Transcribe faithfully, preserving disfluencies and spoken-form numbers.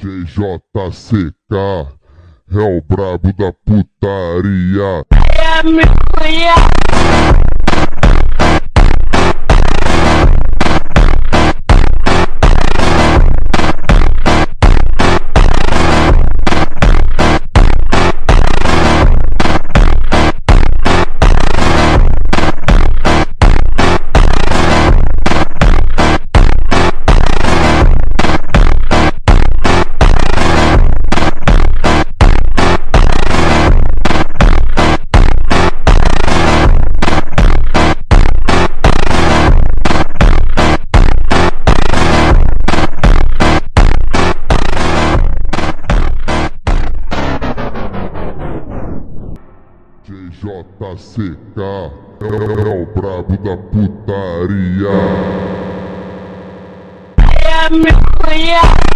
J J C K é o brabo da putaria. É a minha. J J C K é, é o brabo da putaria. É a minha.